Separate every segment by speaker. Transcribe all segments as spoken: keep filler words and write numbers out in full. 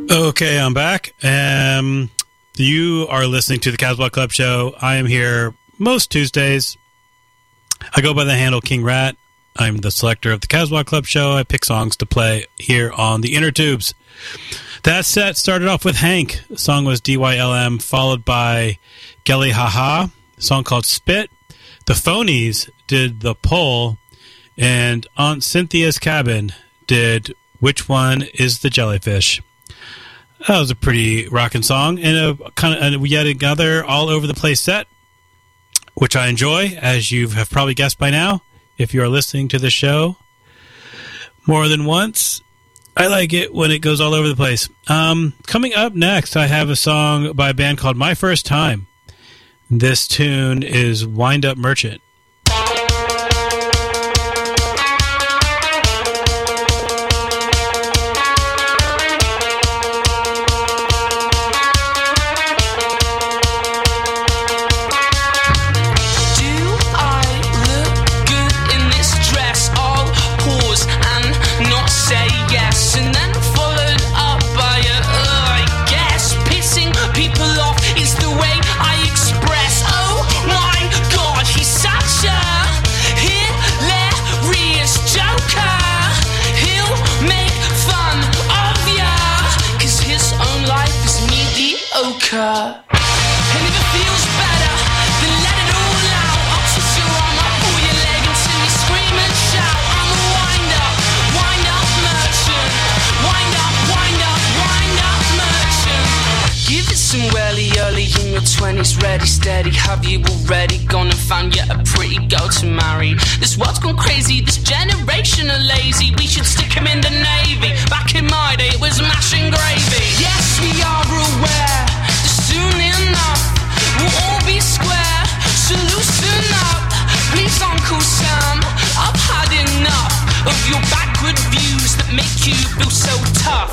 Speaker 1: Okay, I'm back. Um, you are listening to the Casbah Club Show. I am here most Tuesdays. I go by the handle King Rat. I'm the selector of the Casbah Club Show. I pick songs to play here on the Inner Tubes. That set started off with Hank. The song was D Y L M, followed by Gelly Haha, a song called Spit. The Phonies did The Pull, and Aunt Cynthia's Cabin did Which One is the Jellyfish. That was a pretty rocking song, and a kind of yet another all over the place set, which I enjoy, as you have probably guessed by now, if you are listening to the show more than once. I like it when it goes all over the place. Um, coming up next, I have a song by a band called My First Time. This tune is Wind Up Merchant.
Speaker 2: twenties, ready, steady. Have you already gone and found you a pretty girl to marry? This world's gone crazy, this generation are lazy. We should stick him in the Navy. Back in my day it was mash and gravy. Yes, we are aware that soon enough we'll all be square. So loosen up, please Uncle Sam. I've had enough of your backward views that make you feel so tough.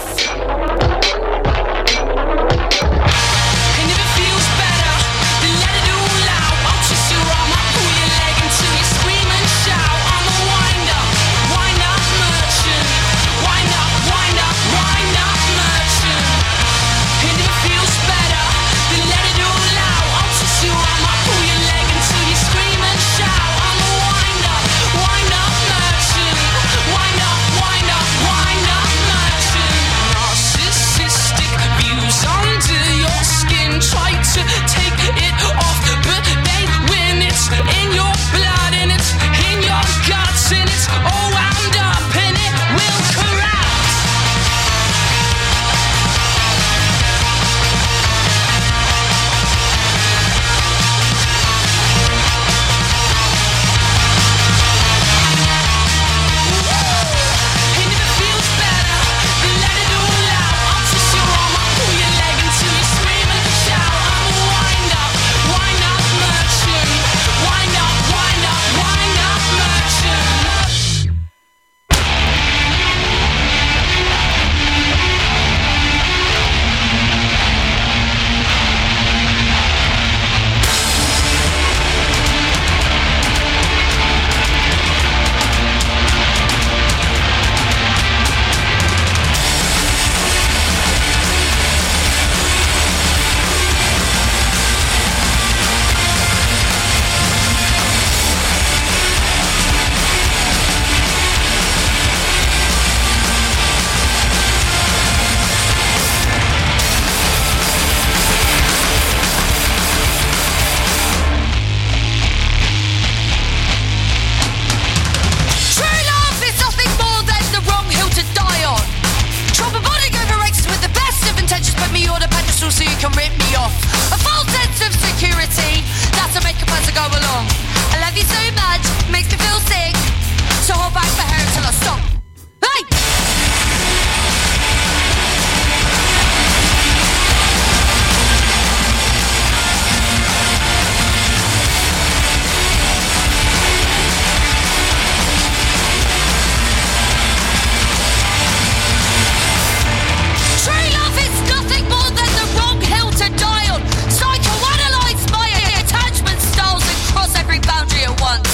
Speaker 3: Once.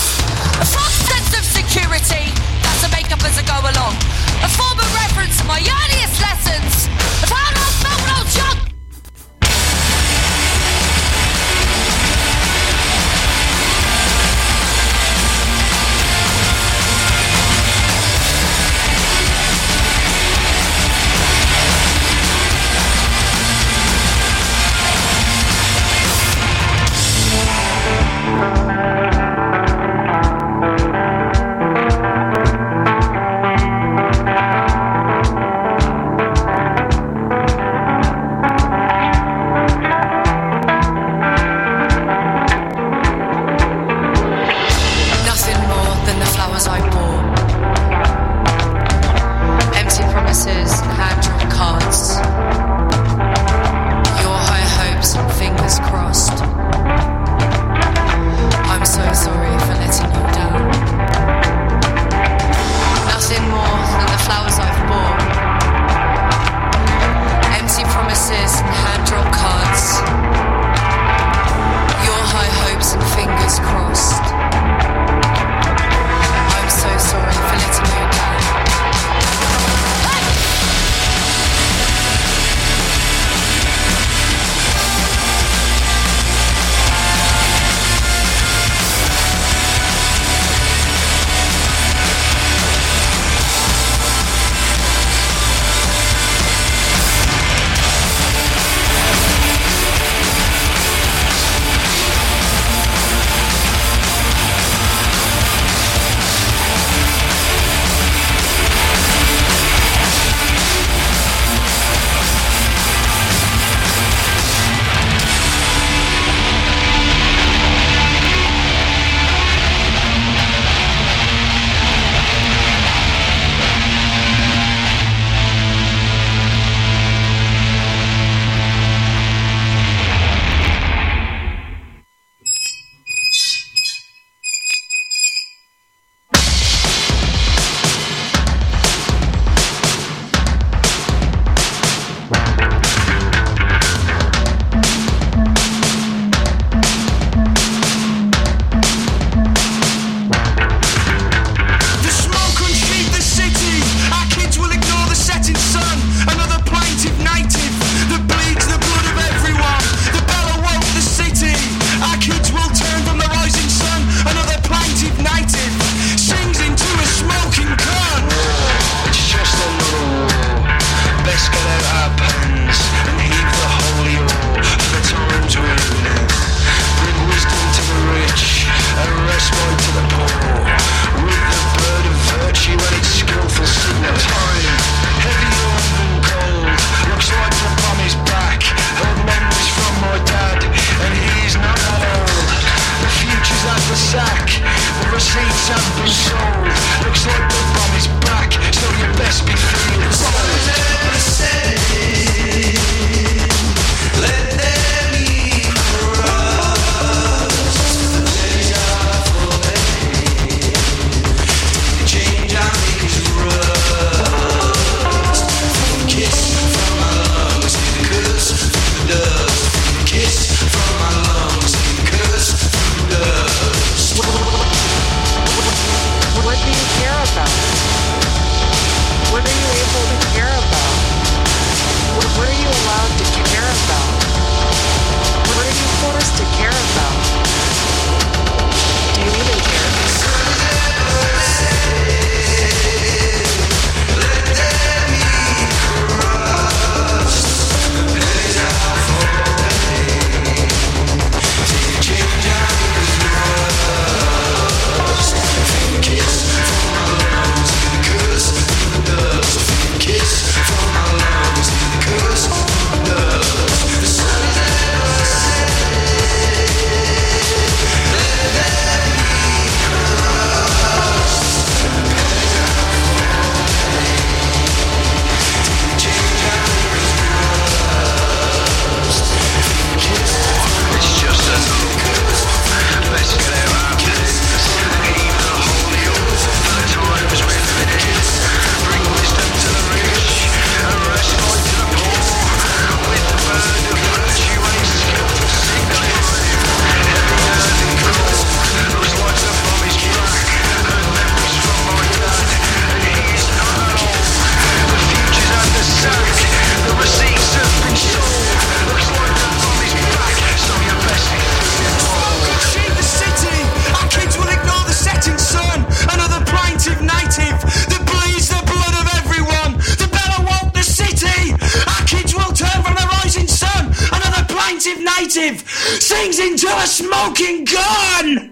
Speaker 3: Sings into a smoking gun!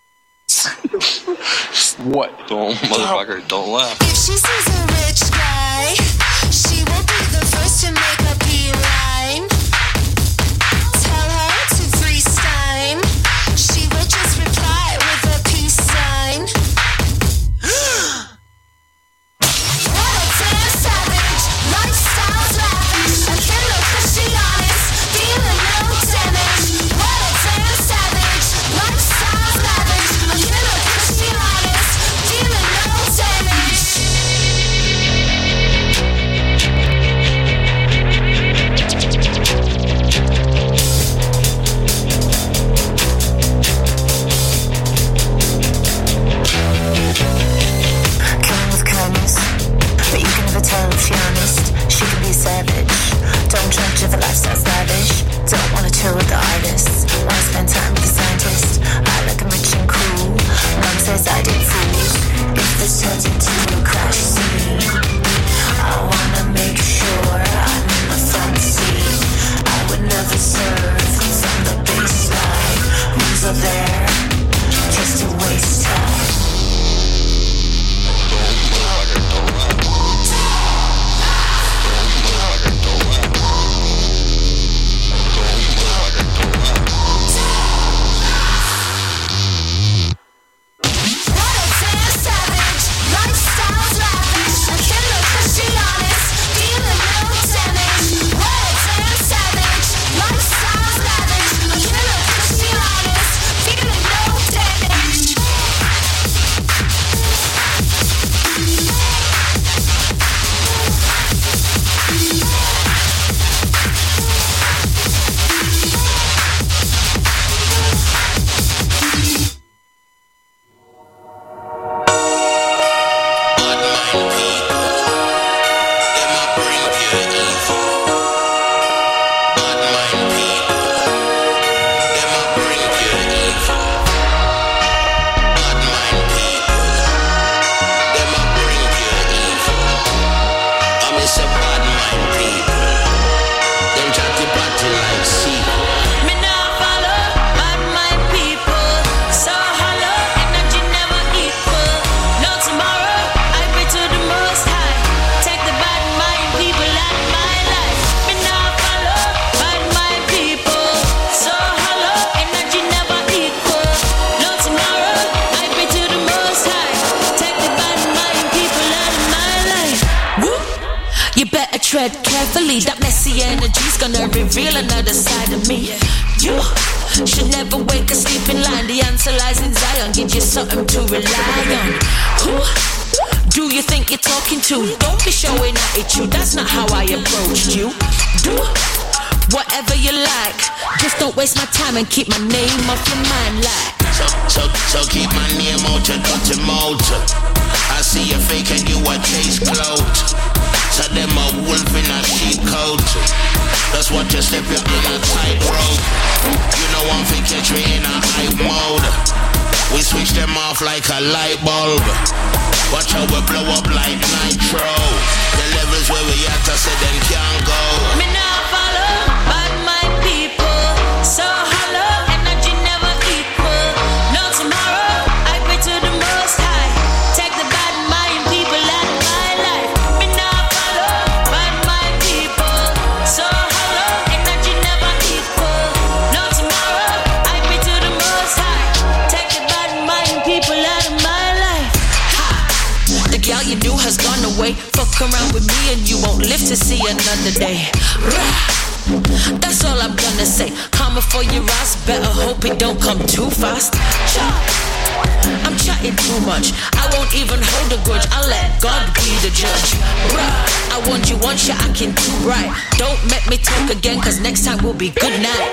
Speaker 4: What? Don't, motherfucker, don't laugh.
Speaker 5: If she sees a rich guy, she will be the first to make a beeline. Tell her to freeze time. She will just reply with a peace sign. What a damn savage, lifestyle's lavish. A killer cause she honest, feeling no damage. What a damn savage, lifestyle's lavish. A killer cause she honest, feeling no damage.
Speaker 6: carefully. That messy energy's gonna reveal another side of me. You should never wake a sleeping lion. The answer lies in Zion. Give you something to rely on. Who do you think you're talking to? Don't be showing attitude. That's not how I approached you. Do whatever you like. Just don't waste my time and keep my name off your mind. Like
Speaker 7: So, so, so keep my name out your dirty mouth. I see you fake and you a chase clout. So them a wolf in a sheep coat. That's what you step you on a tight rope. You know I'm fi catch me in a hype mode. We switch them off like a light bulb. Watch how we blow up like nitro. The levels where we at, I said them can't go.
Speaker 6: me now follow bad mind people. So hollow, energy never equal. No tomorrow, I pray to the most high. Take the bad mind people out of my life. Me now follow bad mind people. So hollow, energy never equal. No tomorrow, I pray to the most high. Take the bad mind people out of my life. Ha! The girl you knew has gone away. Fuck around with me and you won't live to see another day. Rah! That's all I'm gonna say. Karma for your ass, better hope it don't come too fast. Cha! I'm chatting too much. I won't even hold a grudge. I'll let God be the judge. Rah! I want you once, you're acting too bright. Don't make me talk again, cause next time will be good night.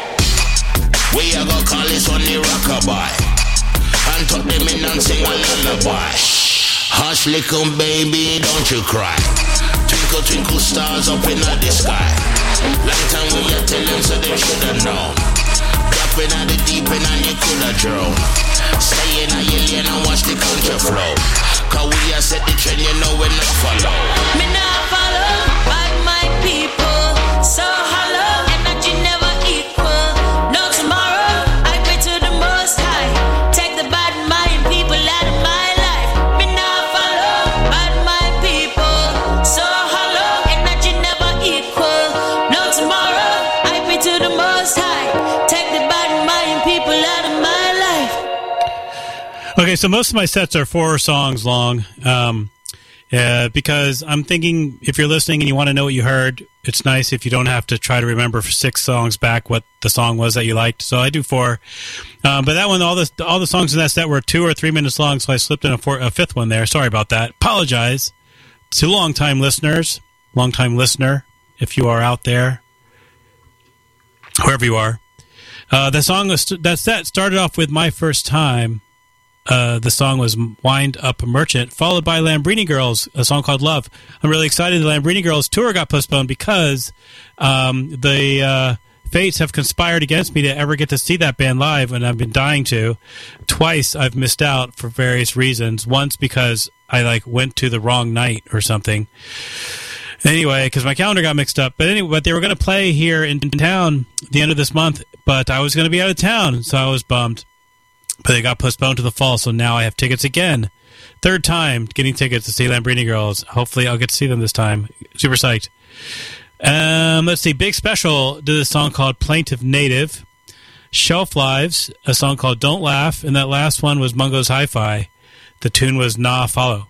Speaker 7: We are gonna call this one the rockabye. And tuck them in and sing a lullaby. Hush little baby, don't you cry. Twinkle twinkle stars up in the sky. Long time we are tell them so they shoulda known. Dropping at the deep end and you coulda drowned. Stay in a your lane and watch the culture flow. Cause we are set the trend, you know we not follow.
Speaker 6: Me not follow bad mind people. So hollow, energy never equal. No tomorrow, I pray to the most high. Take the bad mind people out of my life. Me not follow bad mind people. So hollow, energy never equal. No tomorrow, I pray to the most high. Take the bad mind people out of my life.
Speaker 1: Okay, so most of my sets are four songs long, um, uh, because I'm thinking if you're listening and you want to know what you heard, it's nice if you don't have to try to remember for six songs back what the song was that you liked. So I do four, um, but that one, all the all the songs in that set were two or three minutes long, so I slipped in a, four, a fifth one there. Sorry about that. Apologize to long-time listeners, long-time listener, if you are out there, wherever you are. Uh, the song was, that set started off with My First Time. Uh, the song was Wind Up Merchant, followed by Lambrini Girls, a song called Love. I'm really excited the Lambrini Girls tour got postponed because um, the uh, fates have conspired against me to ever get to see that band live, and I've been dying to. Twice I've missed out for various reasons. Once because I like went to the wrong night or something. Anyway, because my calendar got mixed up. But anyway, but they were going to play here in town the end of this month, but I was going to be out of town, so I was bummed. But they got postponed to the fall, so now I have tickets again. Third time getting tickets to see Lambrini Girls. Hopefully I'll get to see them this time. Super psyched. Um, let's see. Big Special did a song called Plaintive Native. Shelf Lives, a song called Don't Laugh. And that last one was Mungo's Hi-Fi. The tune was Nah Follow.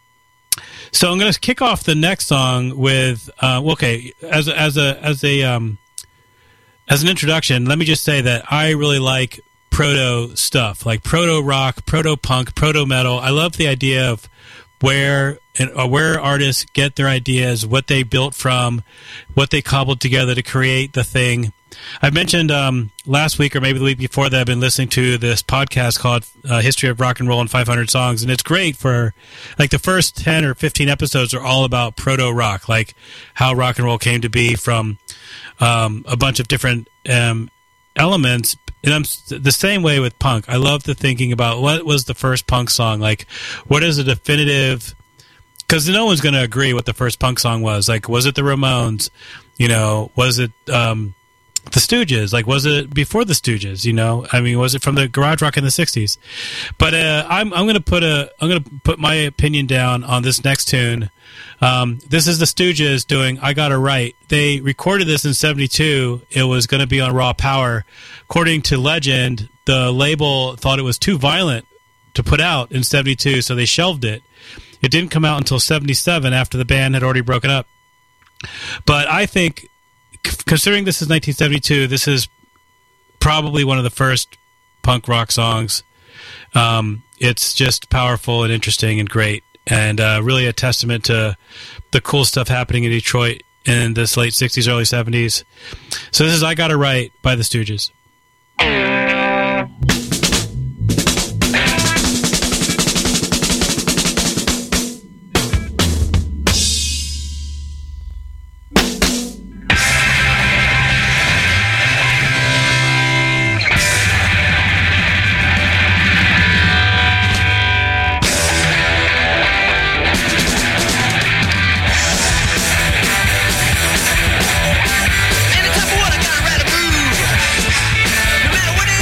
Speaker 1: So I'm going to kick off the next song with, uh, okay, as a, as a, as a, um, as an introduction, let me just say that I really like proto stuff, like proto rock, proto punk, proto metal. I love the idea of where and uh, where artists get their ideas, what they built from, what they cobbled together to create the thing. I mentioned um, last week or maybe the week before that I've been listening to this podcast called uh, History of Rock and Roll in five hundred Songs, and it's great for, like, the first ten or fifteen episodes are all about proto rock, like how rock and roll came to be from um, a bunch of different um, elements. And I'm the same way with punk. I love the thinking about what was the first punk song, like what is a definitive, because no one's going to agree what the first punk song was. Like, was it the Ramones? You know, was it um, the Stooges? Like, was it before the Stooges? You know, I mean, was it from the garage rock in the sixties? But uh, I'm I'm going to put a I'm going to put my opinion down on this next tune. Um, this is the Stooges doing I Got It Right. They recorded this in seventy-two. It was going to be on Raw Power. According to legend, the label thought it was too violent to put out in seventy-two, so they shelved it. It didn't come out until seventy-seven after the band had already broken up. But I think, c- considering this is nineteen seventy-two, this is probably one of the first punk rock songs. Um, it's just powerful and interesting and great, and uh, really a testament to the cool stuff happening in Detroit in this late sixties, early seventies. So this is I Got It Right by the Stooges.
Speaker 8: Any type of what I got right to move. No matter what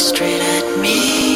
Speaker 5: straight at me.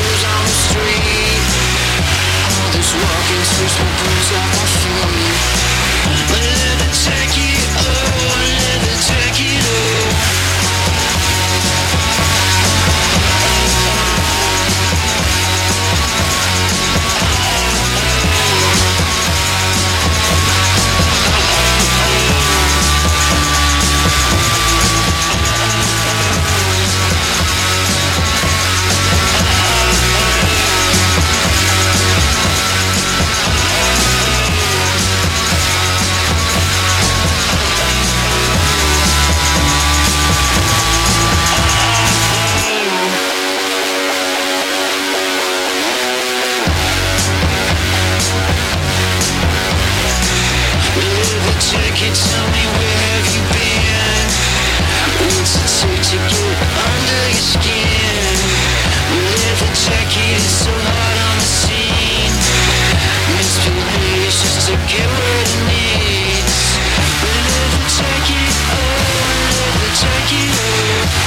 Speaker 5: Walking through some bruise off my feet.
Speaker 3: tell me where have you been? What's it take to get under your skin? Leather jacket is so hard on the scene. Misbehaves just to get what it needs. Leather jacket, oh, leather jacket, oh.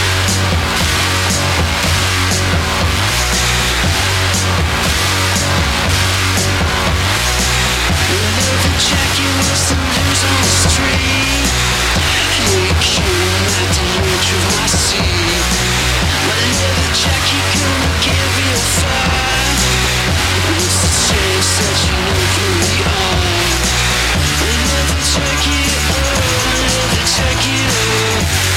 Speaker 3: Leather jacket was the news on the street. Hey, kid, at the edge of my seat. My leather jacket gonna get real far. What's the chance that you know who we are? Leather jacket, oh, leather jacket, oh.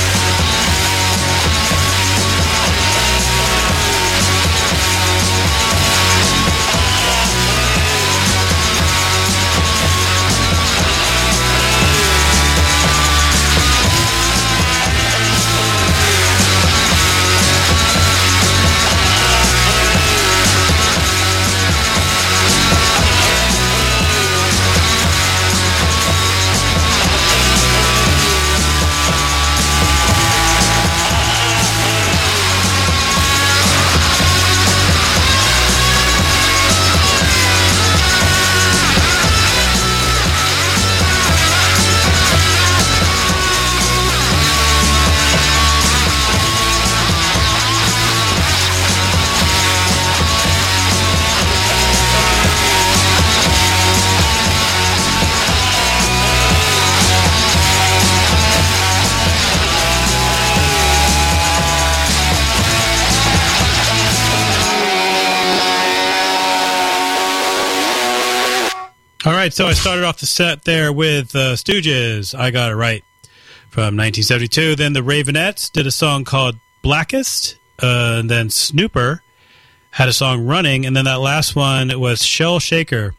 Speaker 1: All right, so I started off the set there with uh, Stooges, I Got It Right, from nineteen seventy-two. Then the Ravenettes did a song called Blackest. Uh, and then Snooper had a song Running. And then that last one was Shell Shaker.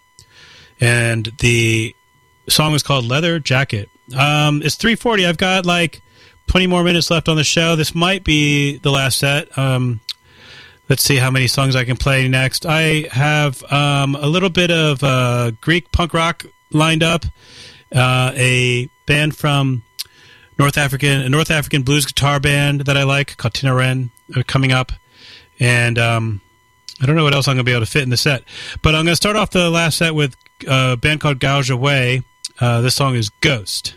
Speaker 1: And the song was called Leather Jacket. Um, it's three forty. I've got like twenty more minutes left on the show. This might be the last set. Um, let's see how many songs I can play next. I have um, a little bit of uh, Greek punk rock lined up. Uh, a band from North African, a North African blues guitar band that I like called Tinaren uh, coming up. And um, I don't know what else I'm going to be able to fit in the set. But I'm going to start off the last set with a band called Gouge Away. Uh, this song is Ghost.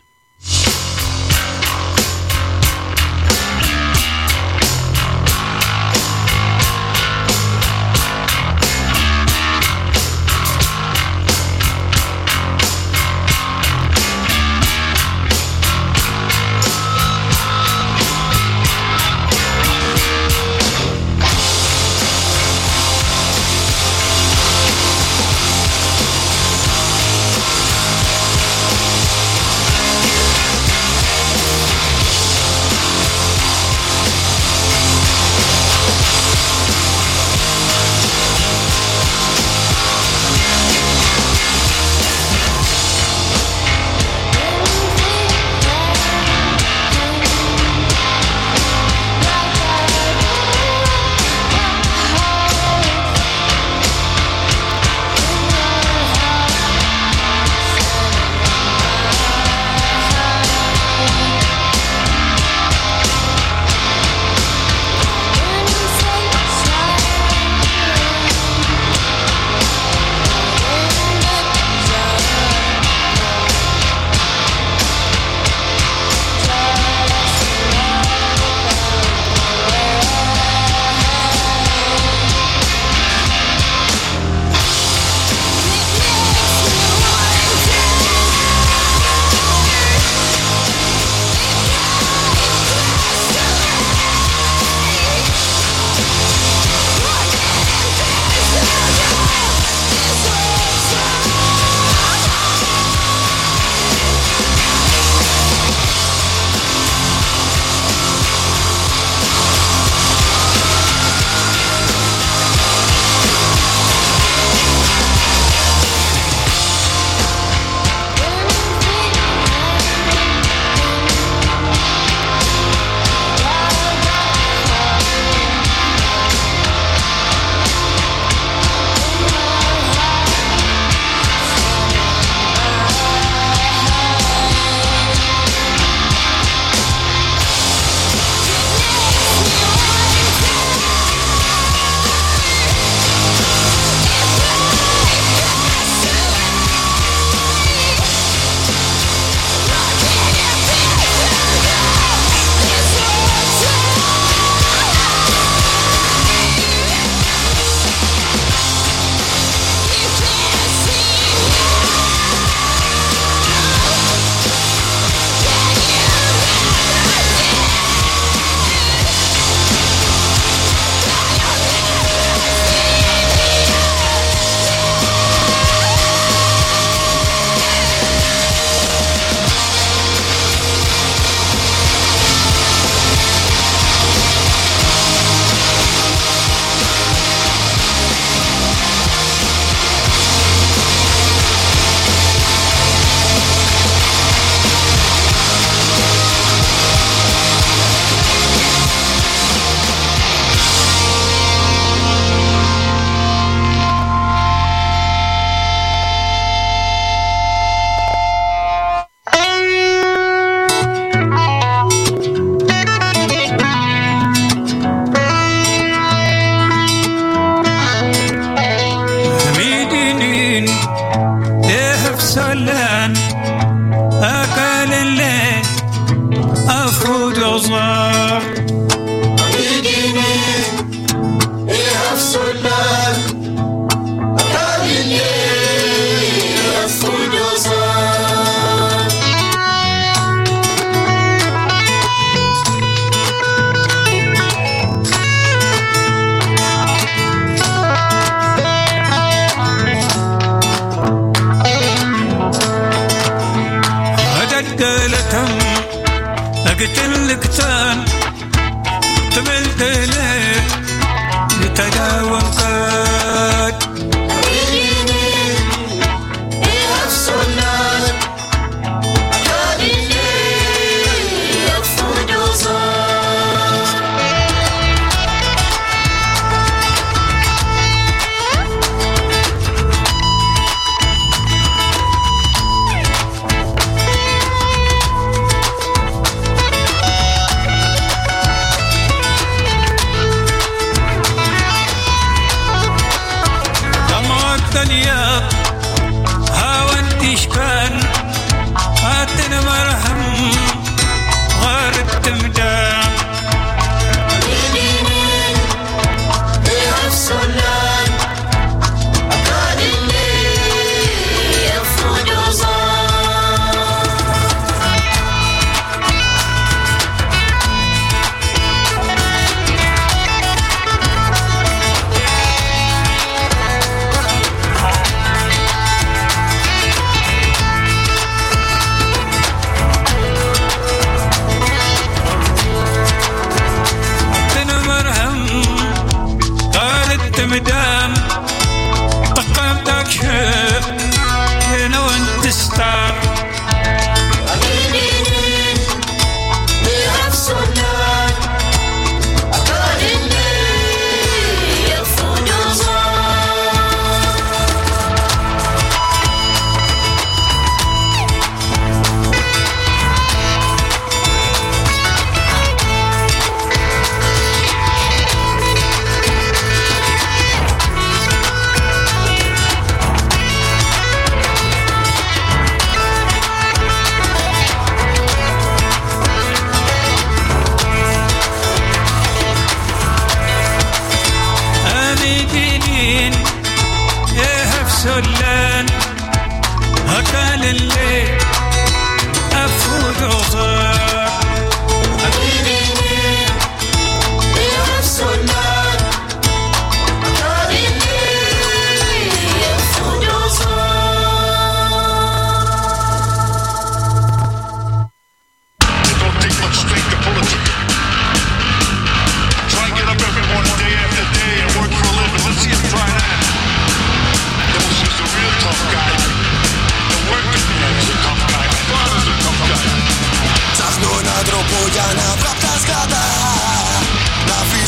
Speaker 3: Leather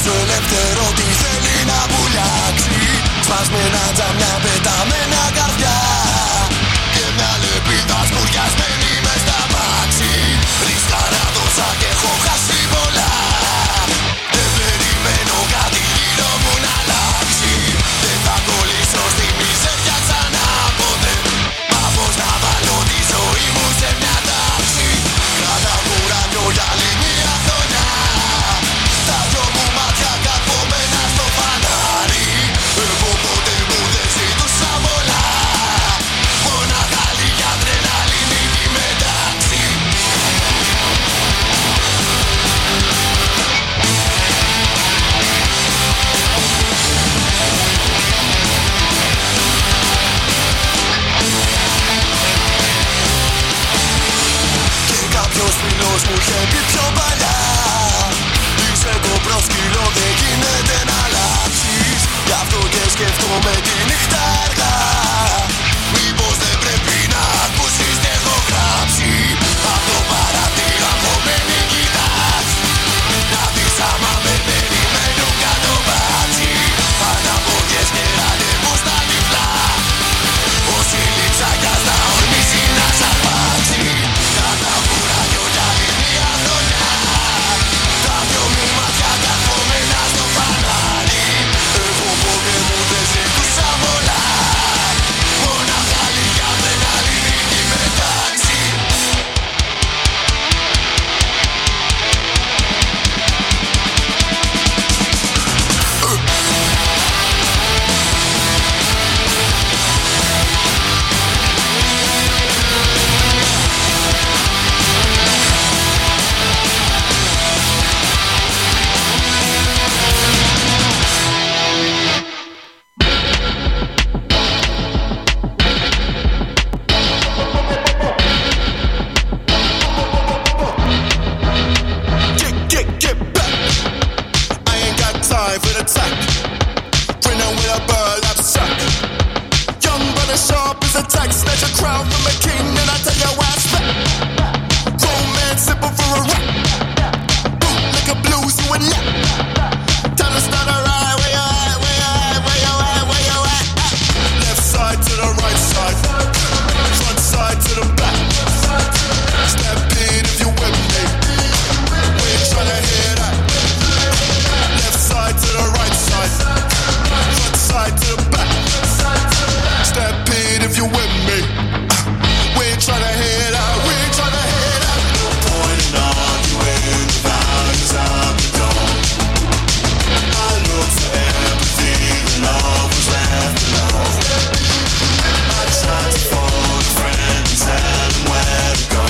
Speaker 8: το ελεύθερο τι θέλει να βουλιάξει. Σπασμένα τζαμιά, πεταμένα καρδιά και μια λεπίδα σπουριασμένη μες στα μάξι. Ρίσκαρα δώσα και έχω χάσει πολλά. Δεν περιμένω κάτι γύρω μου να αλλάξει. Δεν θα κολλήσω στη μιζέρια ξανά ποτέ. Μα πώς να βάλω τη ζωή μου σε μια τάξη. Κατά κουράγιο για άλλη μια χρονιά. Τα δυο μου μάτια καρφωμένα στο φανάρι. Εγώ ποτέ μου δεν ζητούσα πολλά. Μονάχα λίγη αδρεναλίνη εκεί μεταξύ. Και κάποιος φίλος μου είχε πει πιο παλιά. Είσαι το πρόσκυλο, δεν γίνεται να αλλάξεις. Γι' αυτό και σκέφτομαι τη νύχτα αργά. Μήπως δεν πρέπει να ακούσεις τι έχω γράψει. Απ' το παρατήρα κομμένη κοιτάς. Να δεις άμα με περιμένουν κάτω μπάτσι. Αναπογές και ραντεβούς στα τυφλά. Όσοι λείψαγια θα ορμήσει να σ' αρπάξει. Κατά κουράγιο για άλλη μια χρονιά. Τα δυο μου μάτια καρφωμένα στο φανάρι. Εγώ ποτέ μου δεν ζητούσα πολλά. Μονάχα λίγη αδρεναλίνη εκεί μεταξύ. Get, get, get back. I ain't got time for the tack. Bring on with a bird, I'm stuck. Young brother sharp as a tax. Snatch a crown from a king, and I tell you why I spec. Grown man simple for a rap. Boot like a blues, you a nap. Time to start a ride. Where you at, where you at, where you at, where you at? Left side to the right side. Front side to the back. Step in if you with me. We ain't tryna hear that. Left side to the right side. Front side to the back. Step in if you with me. We ain't tryna hear that. We ain't tryna hear that. No point in arguing the values of the dawn. I look for empathy, the love was left alone. I tried to phone a friend and tell him where to go.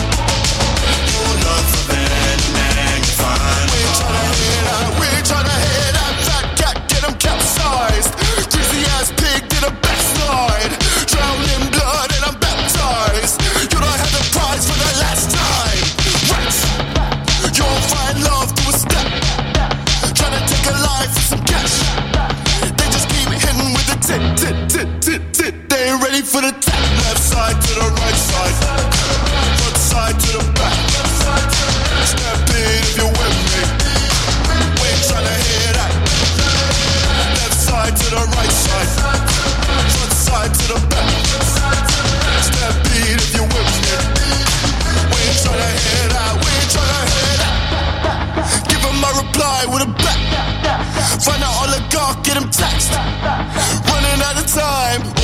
Speaker 8: Your love for them, man, you find. We ain't tryna hear that. We ain't tryna hear that. Fat cat, get him capsized. Greasy ass pig, get a backslide. Drown in blood and I'm baptized. You don't have the prize for the last time. Rats, you won't find love through a step. Tryna take a life for some cash. They just keep hitting with the tit, tit, tit, tit, tit. They ain't ready for the tap. Left side to the right side. Front side to the back. Step in if you're with me. We ain't tryna hear that. Left side to the right side. Front side to the back. Step in if you're with me. We ain't tryna hear that. We ain't tryna hear that. Give him my reply with a back. Find out oligarch, get him taxed. Running out of time. Oh,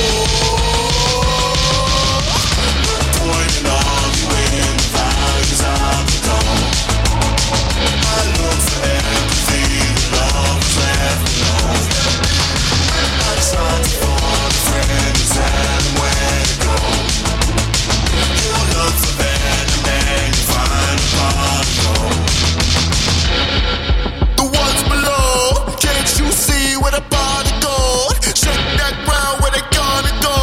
Speaker 8: no point in arguing the values of the dawn. I look for empathy, the love was left alone. I tried to phone a friend and tell him where to go. Your love for better man, you find a part to go. The ones below, can't you see where the body goes? Shake that ground where they gonna go.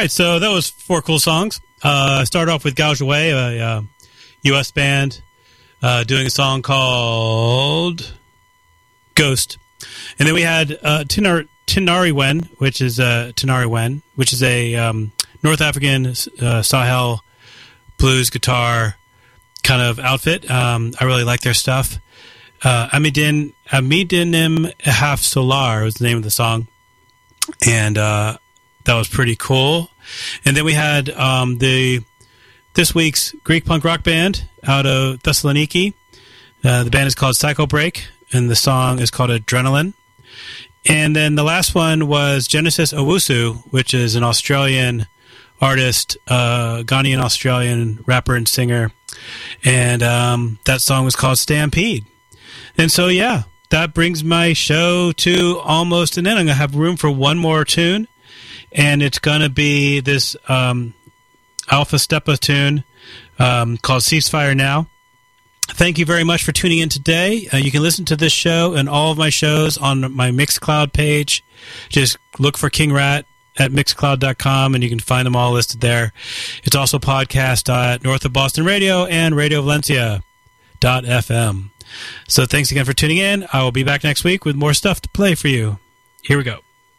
Speaker 1: right, so that was four cool songs. Uh, started off with Gouge Away, a uh, U S band uh, doing a song called Ghost. And then we had uh, Tinar- Tinari Wen, which is uh, Tinari Wen, which is a um, North African uh, Sahel blues guitar kind of outfit. Um, I really like their stuff. Uh, Amidin Amidinim Haf Solar was the name of the song, and uh, that was pretty cool. And then we had um, the this week's Greek punk rock band out of Thessaloniki. Uh, the band is called Psycho Break, and the song is called Adrenaline. And then the last one was Genesis Owusu, which is an Australian artist, uh, Ghanaian Australian rapper and singer, and um, that song was called Stampede. And so, yeah, that brings my show to almost an end. I'm going to have room for one more tune, and it's going to be this um, Alpha Stepa tune um, called Ceasefire Now. Thank you very much for tuning in today. Uh, you can listen to this show and all of my shows on my Mixcloud page. Just look for King Rat at mixcloud dot com, and you can find them all listed there. It's also podcast at North of Boston Radio and Radio Valencia dot f m. So thanks again for tuning in. I will be back next week with more stuff to play for you. Here we go.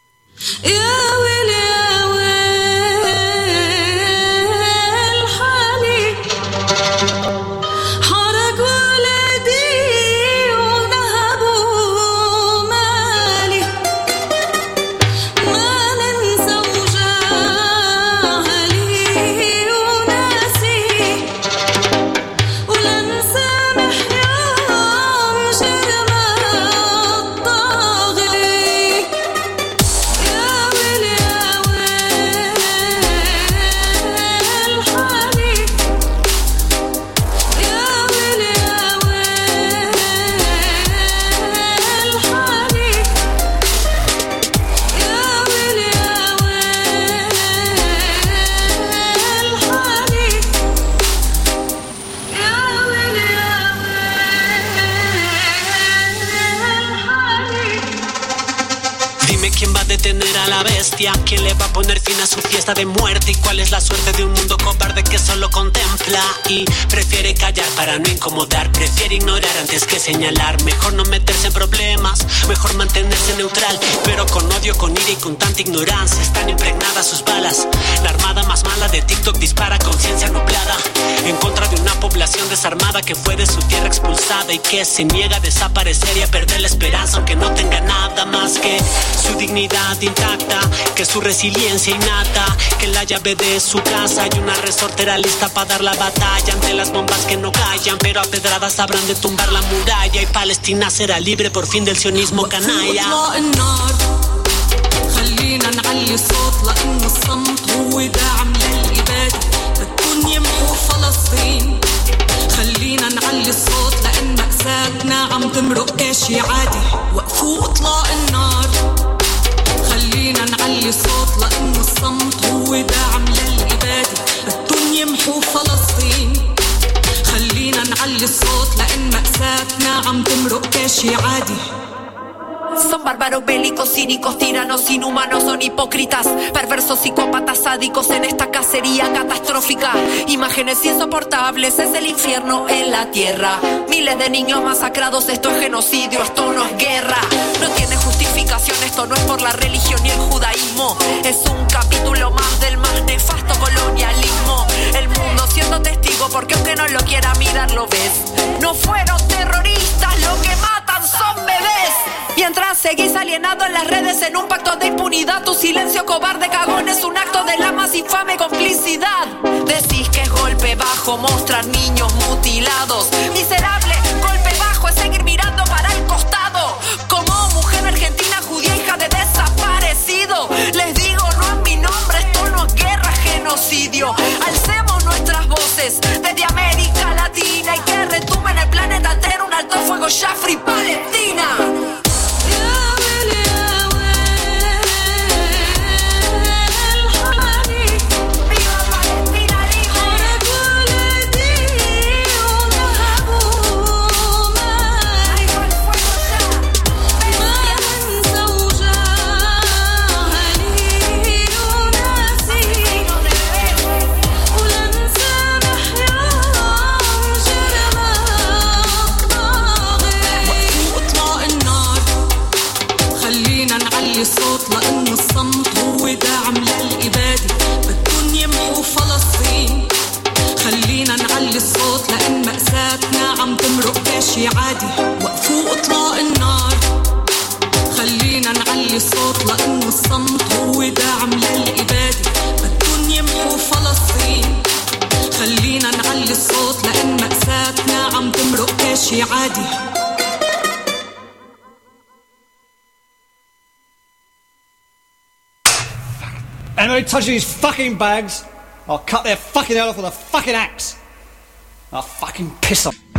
Speaker 9: ¿Quién le va a poner fin a su fiesta de muerte? ¿Y cuál es la suerte de un mundo cobarde que solo contempla y prefiere callar para no incomodar? Prefiere ignorar antes que señalar. Mejor no meterse en problemas, mejor mantenerse neutral. Pero con odio, con ira y con tanta ignorancia están impregnadas sus balas. La armada más mala de TikTok dispara conciencia nublada en contra de una población desarmada que fue de su tierra expulsada y que se niega a desaparecer y a perder la esperanza, aunque no tenga nada más que su dignidad intacta, que su resiliencia innata, que la llave de su casa hay una resortera lista para dar la batalla ante las bombas que no callan, pero a pedradas habrán de tumbar la muralla y Palestina será libre por fin del sionismo canalla.
Speaker 10: خلينا نعلي صوت لأنه الصمت هو داعم للإبادة بدهم يمحوا فلسطين. خلينا نعلي الصوت لأن مأساتنا عم تمرق كاشي عادي. وقفوا إطلاق النار. خلينا نعلي صوت لأنه الصمت هو داعم للإبادة بدهم يمحوا فلسطين. خلينا نعلي الصوت لأن مأساتنا عم تمرق كاشي عادي.
Speaker 11: Son bárbaros, bélicos, cínicos, tiranos, inhumanos, son hipócritas, perversos, psicópatas, sádicos en esta cacería catastrófica. Imágenes insoportables, es el infierno en la tierra. Miles de niños masacrados, esto es genocidio, esto no es guerra. No tiene justificación, esto no es por la religión ni el judaísmo. Es un capítulo más del más nefasto colonialismo. El mundo siendo testigo, porque aunque no lo quiera mirar, lo ves. No fueron terroristas, lo que matan son bebés. Mientras seguís alienado en las redes en un pacto de impunidad, tu silencio cobarde cagón es un acto de la más infame complicidad. Decís que es golpe bajo mostrar niños mutilados. Miserable, golpe bajo es seguir mirando para el costado. Como mujer argentina judía, hija de desaparecido, les digo no es mi nombre, esto no es guerra, genocidio. Alcemos nuestras voces desde América Latina y que retumbe en el planeta entero un alto fuego ya free Palestina.
Speaker 10: نعلي الصوت لأن مأساتنا عم تمرق كاشي عادي. وقفوا إطلاق النار، خلينا نعلي الصوت لأنه الصمت هو داعم للإبادة. بدكن يمحوا فلسطين، خلينا نعلي الصوت لأن مأساتنا عم تمرق كاشي عادي.
Speaker 12: Anybody touches these fucking bags, I'll cut their fucking head off with a fucking axe. I'll fucking piss off.